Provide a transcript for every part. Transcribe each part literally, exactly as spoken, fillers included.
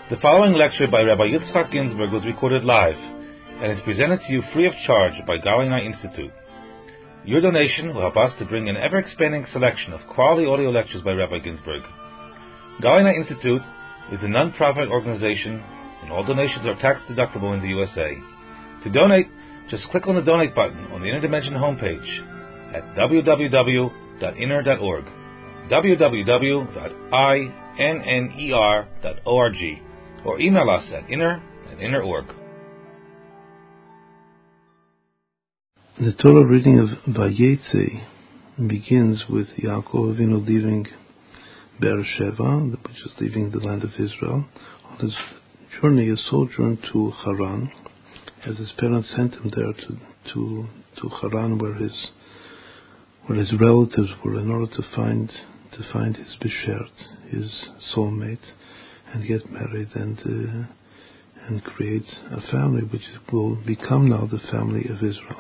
The following lecture by Rabbi Yitzchak Ginsburg was recorded live and is presented to you free of charge by Galinai Institute. Your donation will help us to bring an ever-expanding selection of quality audio lectures by Rabbi Ginsburg. Galinai Institute is a non-profit organization and all donations are tax-deductible in the U S A. To donate, just click on the donate button on the Inner Dimension homepage at w w w dot inner dot org, w w w dot inner dot org, or email us at inner at inner dot org. The Torah reading of Vayetze begins with Yaakov Avinu leaving Beersheba, which is leaving the land of Israel, on his journey, a sojourn to Haran, as his parents sent him there to to, to Haran, where his where his relatives were, in order to find to find his beshert, his soulmate, and get married and uh, and create a family which will become now the family of Israel.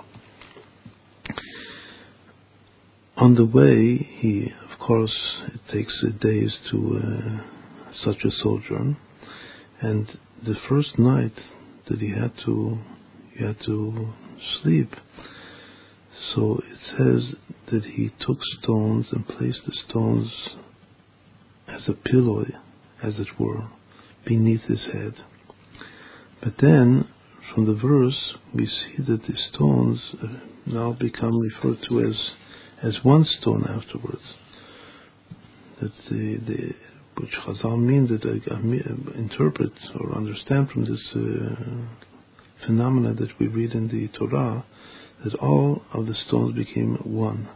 On the way, he, of course, it takes uh, days to uh, such a sojourn, and the first night that he had to he had to sleep, so it says that he took stones and placed the stones as a pillow, as it were, beneath his head. But then, from the verse, we see that the stones now become referred to as as one stone afterwards. That the, the which Chazal mean that I, I interpret or understand from this uh, phenomena that we read in the Torah, that all of the stones became one.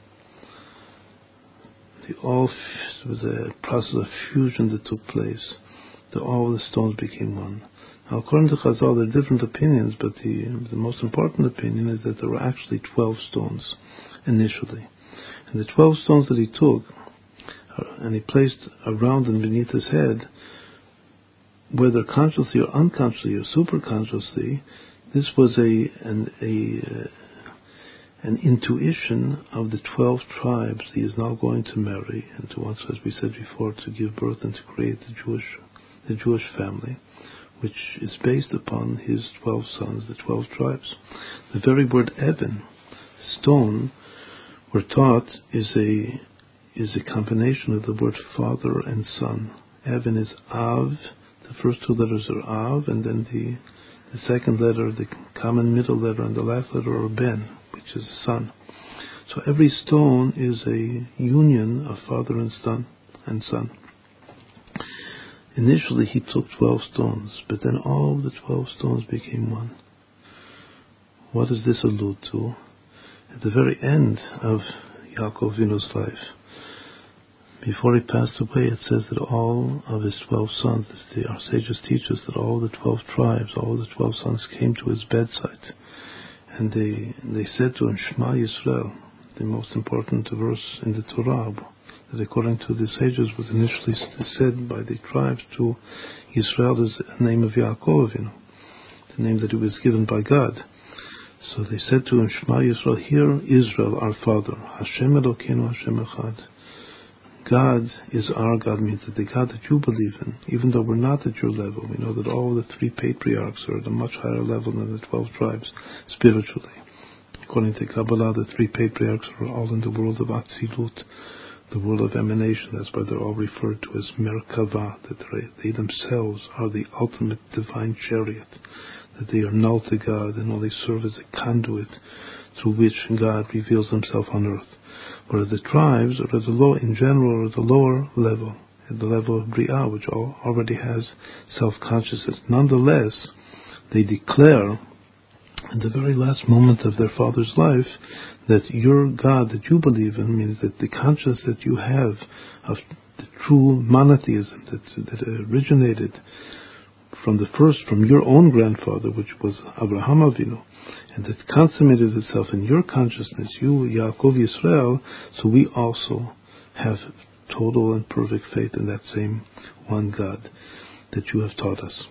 The all f- was a process of fusion that took place. That all of the stones became one. Now, according to Chazal, there are different opinions, but the the most important opinion is that there were actually twelve stones initially. And the twelve stones that he took, and he placed around and beneath his head, whether consciously or unconsciously or superconsciously, this was a an a uh, an intuition of the twelve tribes he is now going to marry, and to once, as we said before, to give birth and to create the Jewish the Jewish family, which is based upon his twelve sons, the twelve tribes. The very word Evan, stone, we're taught is a is a combination of the word father and son. Evan is Av, the first two letters are Av, and then the the second letter, the common middle letter, and the last letter are Ben, which is son. So every stone is a union of father and son and son. Initially he took twelve stones, but then all the twelve stones became one. What does this allude to? At the very end of Yaakov Avinu's life, before he passed away, it says that all of his twelve sons, the, our sages teach us that all the twelve tribes, all the twelve sons came to his bedside, and they they said to him, Shema Yisrael, the most important verse in the Torah, that according to the sages was initially said by the tribes to Yisrael, is the name of Yaakov Avinu, the name that he was given by God. So they said to him, Shema Yisrael, hear Israel, our father, Hashem Elokeinu, Hashem Echad. God is our God, means that the God that you believe in, even though we're not at your level, we know that all the three patriarchs are at a much higher level than the twelve tribes, spiritually. According to Kabbalah, the three patriarchs are all in the world of Atzilut, the world of emanation. That's why they're all referred to as Merkava, that they themselves are the ultimate divine chariot, that they are null to God and only serve as a conduit through which God reveals himself on earth. Whereas the tribes are at the low, in general, are at the lower level, at the level of Briah, which all, already has self-consciousness. Nonetheless, they declare in the very last moment of their father's life that your God that you believe in, means that the consciousness that you have of the true monotheism that, that originated from the first, from your own grandfather, which was Abraham Avinu, and that consummated itself in your consciousness, you, Yaakov Yisrael, so we also have total and perfect faith in that same one God that you have taught us.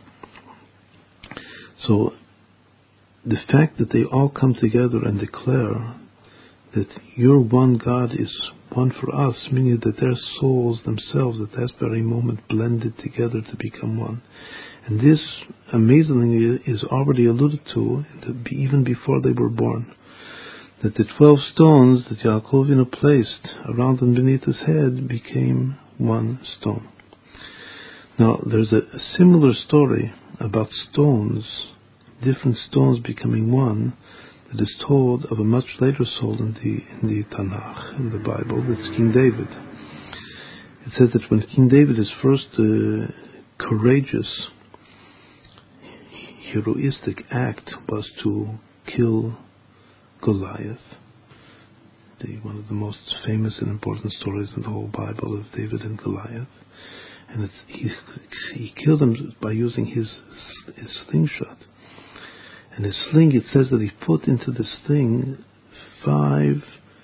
So, the fact that they all come together and declare that your one God is one for us, meaning that their souls themselves at that very moment blended together to become one. And this, amazingly, is already alluded to even before they were born. That the twelve stones that Yaakov Avinu placed around and beneath his head became one stone. Now, there's a, a similar story about stones, different stones becoming one, that is told of a much later soul in the in the Tanakh, in the Bible. That's King David. It says that when King David, his first uh, courageous, heroistic act was to kill Goliath, the, one of the most famous and important stories in the whole Bible of David and Goliath. And it's, he, he killed him by using his, his slingshot. And his sling, it says that he put into the sling five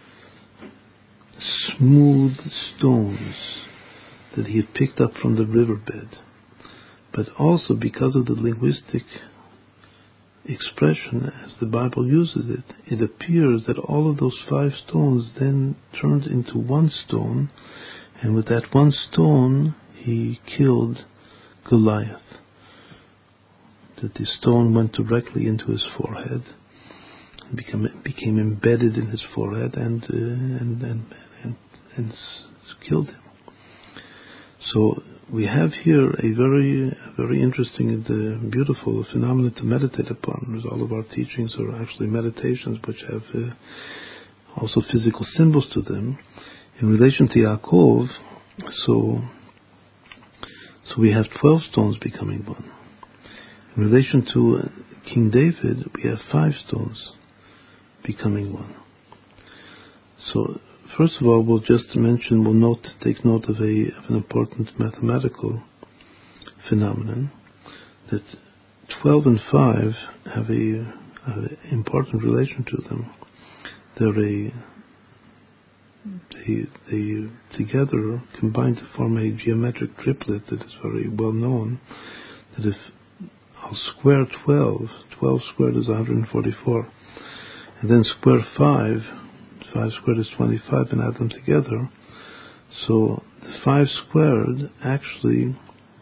smooth stones that he had picked up from the riverbed. But also because of the linguistic expression, as the Bible uses it, it appears that all of those five stones then turned into one stone, and with that one stone he killed Goliath. That the stone went directly into his forehead, and became became embedded in his forehead, and uh, and and and, and s- killed him. So we have here a very very interesting and uh, beautiful phenomenon to meditate upon. All of our teachings are actually meditations, which have uh, also physical symbols to them in relation to Yaakov. So, so we have twelve stones becoming one. In relation to uh, King David, we have five stones becoming one. So, first of all, we'll just mention, we'll note, take note of, a, of an important mathematical phenomenon, that twelve and five have a, a important relation to them. They're a, they, they together combine to form a geometric triplet that is very well known, that if I'll square twelve, twelve squared is one hundred forty-four, and then square five, five squared is twenty-five, and add them together. So the five squared actually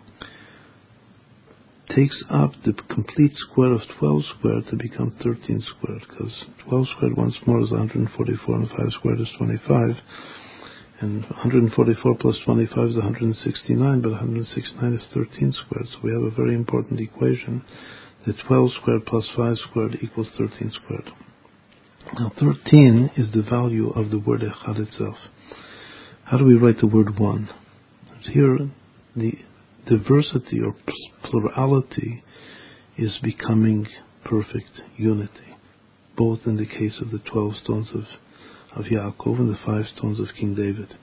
takes up the complete square of twelve squared to become thirteen squared, because twelve squared once more is one hundred forty-four, and five squared is twenty-five. And one hundred forty-four plus twenty-five is one hundred sixty-nine, but one hundred sixty-nine is thirteen squared. So we have a very important equation, that twelve squared plus five squared equals thirteen squared. Now thirteen is the value of the word echad itself. How do we write the word one? Here the diversity or plurality is becoming perfect unity, both in the case of the twelve stones of of Yaakov and the five stones of King David.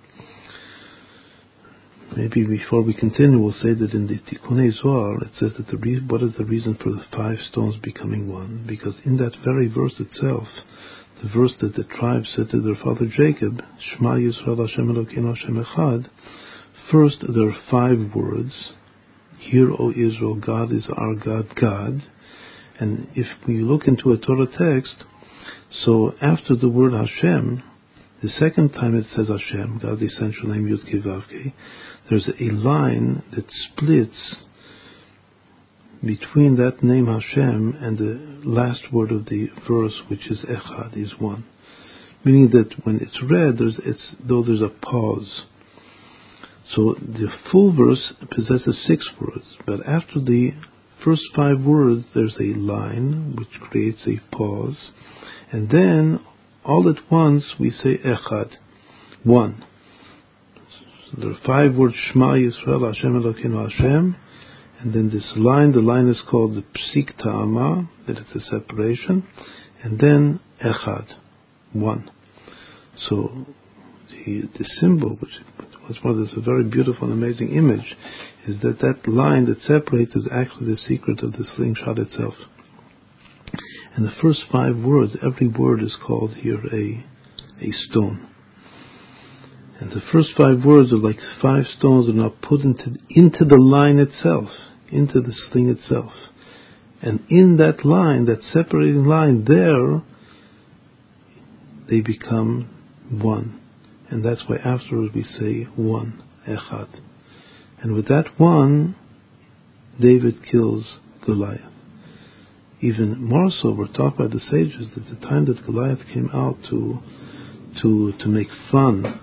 Maybe before we continue, we'll say that in the Tikkunei Zohar, it says that the re- what is the reason for the five stones becoming one? Because in that very verse itself, the verse that the tribe said to their father Jacob, Shema Yisrael Hashem Elokeinu Hashem Echad, first there are five words, Hear, O Israel, God is our God, God. And if we look into a Torah text, so after the word Hashem, the second time it says Hashem, God the essential name Yud Kei Vav Kei, there's a line that splits between that name Hashem and the last word of the verse, which is Echad, is one. Meaning that when it's read, there's it's though there's a pause. So the full verse possesses six words, but after the first five words, there's a line which creates a pause. And then, all at once, we say Echad, one. So there are five words, Shema Yisrael, Hashem Elokeinu Hashem, and then this line, the line is called the Psik Ta'ama, that it's a separation, and then Echad, one. So, the, the symbol, which was one of this a very beautiful and amazing image, is that that line that separates is actually the secret of the slingshot itself. And the first five words, every word is called here a a stone. And the first five words are like five stones that are now put into, into the line itself, into the sling itself. And in that line, that separating line, there, they become one. And that's why afterwards we say one, Echad. And with that one, David kills Goliath. Even more so, we're taught by the sages that the time that Goliath came out to to to make fun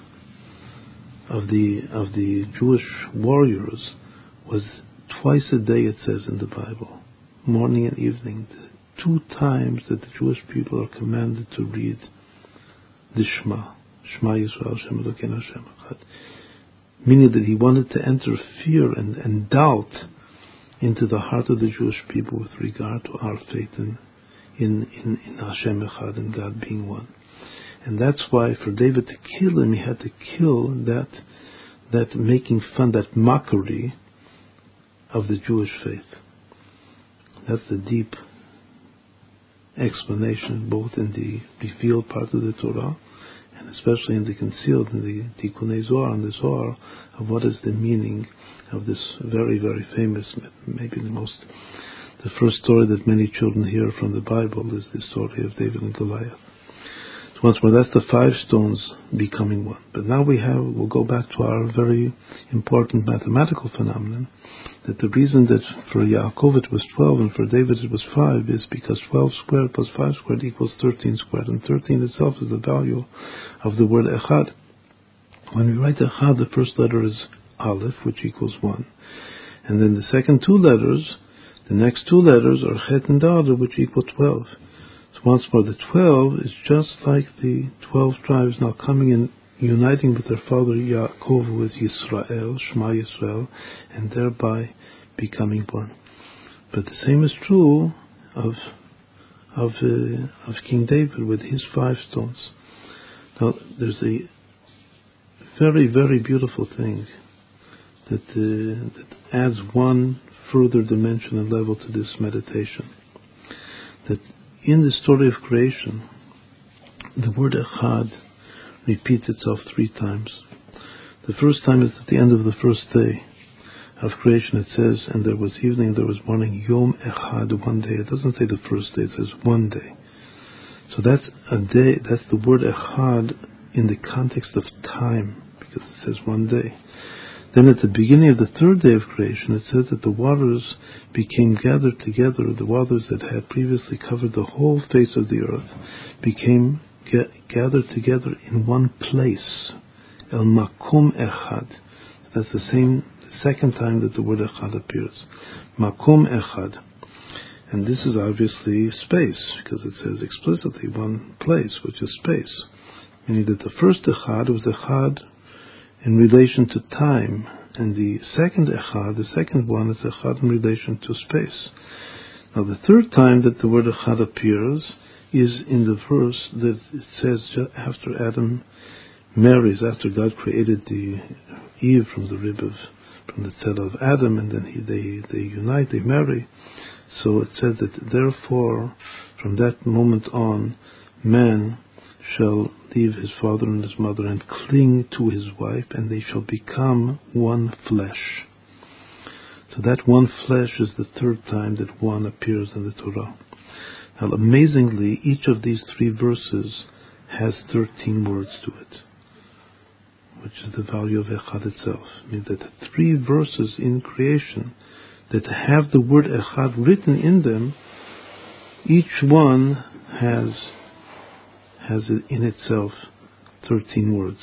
of the of the Jewish warriors was twice a day, it says in the Bible, morning and evening, two times that the Jewish people are commanded to read the Shema, Shema Yisrael, Shem Elokeinu Hashem Echad, meaning that he wanted to enter fear and, and doubt into the heart of the Jewish people with regard to our faith in in, in, in Hashem Echad and God being one. And that's why for David to kill him, he had to kill that that making fun, that mockery of the Jewish faith. That's the deep explanation, both in the revealed part of the Torah and especially in the concealed, in the Tikkunei Zohar and the Zohar, of what is the meaning of this very, very famous, maybe the most, the first story that many children hear from the Bible is the story of David and Goliath. So once more, that's the five stones becoming one. But now we have, we'll go back to our very important mathematical phenomenon, that the reason that for Yaakov it was twelve and for David it was five is because twelve squared plus five squared equals thirteen squared, and thirteen itself is the value of the word Echad. When we write Echad, the first letter is Aleph, which equals one. And then the second two letters, the next two letters are Chet and Dalet, which equal twelve. So once more, the twelve is just like the twelve tribes now coming in, uniting with their father Yaakov with Yisrael, Shema Yisrael, and thereby becoming one. But the same is true of of uh, of King David with his five stones. Now, there's a very, very beautiful thing that, uh, that adds one further dimension and level to this meditation. That in the story of creation, the word Echad repeats itself three times. The first time is at the end of the first day of creation. It says, and there was evening and there was morning, Yom Echad, one day. It doesn't say the first day, it says one day. So that's a day, that's the word Echad in the context of time, because it says one day. Then at the beginning of the third day of creation, it says that the waters became gathered together. The waters that had previously covered the whole face of the earth became ga- gathered together in one place. El Makom Echad. That's the same, the second time that the word Echad appears. Makom Echad. And this is obviously space, because it says explicitly one place, which is space. Meaning that the first Echad was Echad in relation to time, and the second Echad, the second one, is Echad in relation to space. Now the third time that the word Echad appears is in the verse that it says after Adam marries, after God created the Eve from the rib of, from the tail of Adam, and then he, they, they unite, they marry. So it says that therefore, from that moment on, man shall leave his father and his mother and cling to his wife, and they shall become one flesh. So that one flesh is the third time that one appears in the Torah. Now amazingly, each of these three verses has thirteen words to it, which is the value of Echad itself. I mean that the three verses in creation that have the word Echad written in them, each one has has in itself thirteen words.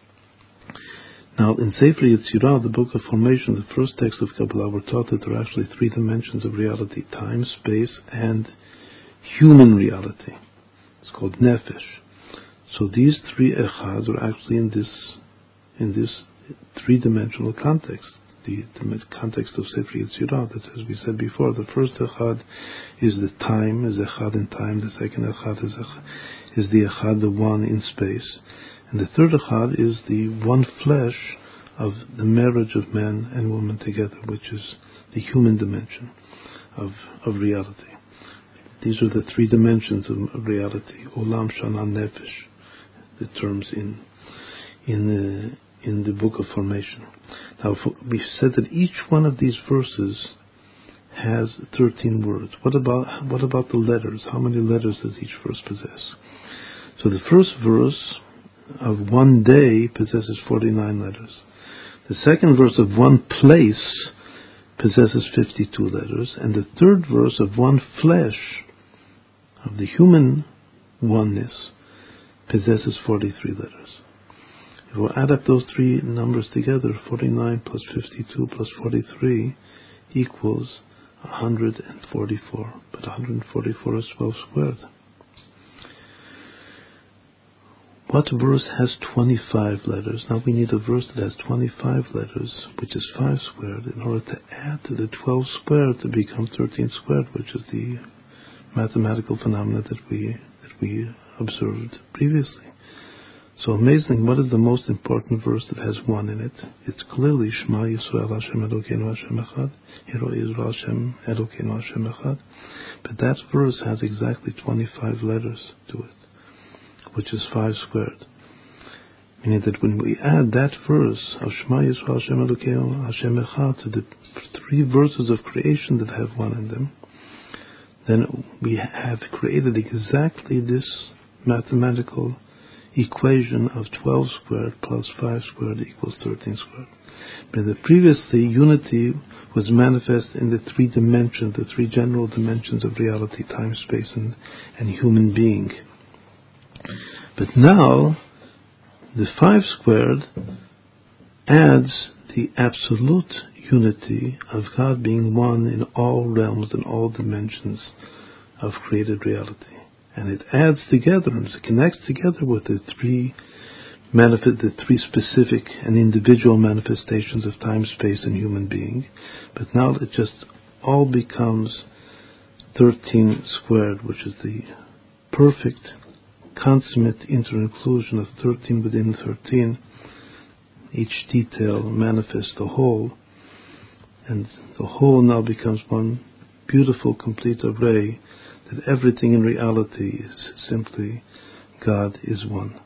Now, in Sefer Yetzirah, the book of formation, the first text of Kabbalah, we're taught that there are actually three dimensions of reality: time, space, and human reality. It's called Nefesh. So these three Echads are actually in this in this three-dimensional context. The, the context of Sefer Yetzirah, that, as we said before, the first Echad is the time, is Echad in time. The second Echad is, is the Echad, the one in space. And the third Echad is the one flesh of the marriage of man and woman together, which is the human dimension of, of reality. These are the three dimensions of, of reality. Olam, Shana, Nefesh, the terms in in the in the book of formation. Now, we said that each one of these verses has thirteen words. What about what about the letters? How many letters does each verse possess? So the first verse of one day possesses forty-nine letters. The second verse of one place possesses fifty-two letters. And the third verse of one flesh, of the human oneness, possesses forty-three letters. If we add up those three numbers together, forty-nine plus fifty-two plus forty-three equals one hundred forty-four. But one hundred forty-four is twelve squared. What verse has twenty-five letters? Now we need a verse that has twenty-five letters, which is five squared, in order to add to the twelve squared to become thirteen squared, which is the mathematical phenomena that we that we observed previously. So amazing, what is the most important verse that has one in it? It's clearly Shema Yisrael Hashem Elokeinu Hashem Echad, Hiro Yisrael Hashem Elokeinu Hashem Echad. But that verse has exactly twenty-five letters to it, which is five squared. Meaning that when we add that verse of Shema Yisrael Hashem Elokeinu Hashem Echad to the three verses of creation that have one in them, then we have created exactly this mathematical equation of twelve squared plus five squared equals thirteen squared. But the previously, unity was manifest in the three dimensions, the three general dimensions of reality, time, space, and, and human being. But now, the five squared adds the absolute unity of God being one in all realms and all dimensions of created reality. And it adds together and it connects together with the three manifest, the three specific and individual manifestations of time, space, and human being. But now it just all becomes thirteen squared, which is the perfect, consummate inter-inclusion of thirteen within thirteen. Each detail manifests the whole, and the whole now becomes one beautiful, complete array that everything in reality is simply God is one.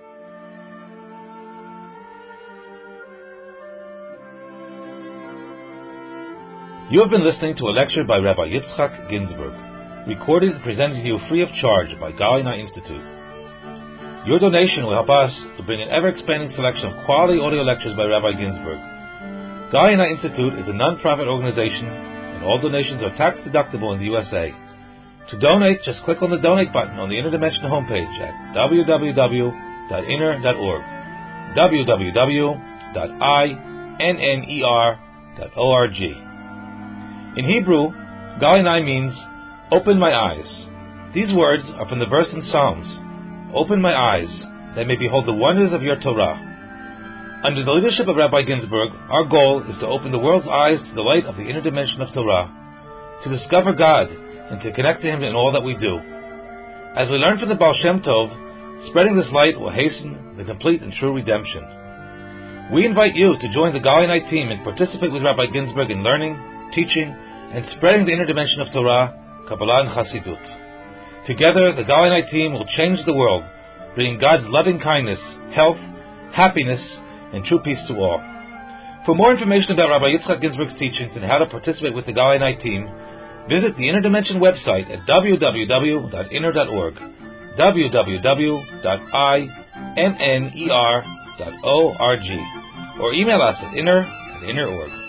You have been listening to a lecture by Rabbi Yitzchak Ginsburg, recorded and presented to you free of charge by Galilei Institute. Your donation will help us to bring an ever-expanding selection of quality audio lectures by Rabbi Ginsburg. Galilei Institute is a non-profit organization, and all donations are tax-deductible in the U S A. To donate, just click on the donate button on the Interdimensional homepage at w w w dot inner dot org, w w w dot inner dot org. In Hebrew, Galilei means, open my eyes. These words are from the verse in Psalms, open my eyes, that I may behold the wonders of your Torah. Under the leadership of Rabbi Ginsburg, our goal is to open the world's eyes to the light of the inner dimension of Torah, to discover God, and to connect to Him in all that we do. As we learn from the Baal Shem Tov, spreading this light will hasten the complete and true redemption. We invite you to join the Galilei team and participate with Rabbi Ginsburg in learning, teaching, and spreading the inner dimension of Torah, Kabbalah, and Chassidut. Together, the Galilei team will change the world, bringing God's loving kindness, health, happiness, and true peace to all. For more information about Rabbi Yitzchak Ginsburg's teachings and how to participate with the Galilei team, visit the Inner Dimension website at w w w dot inner dot org, w w w dot inner dot org, or email us at inner at inner dot org.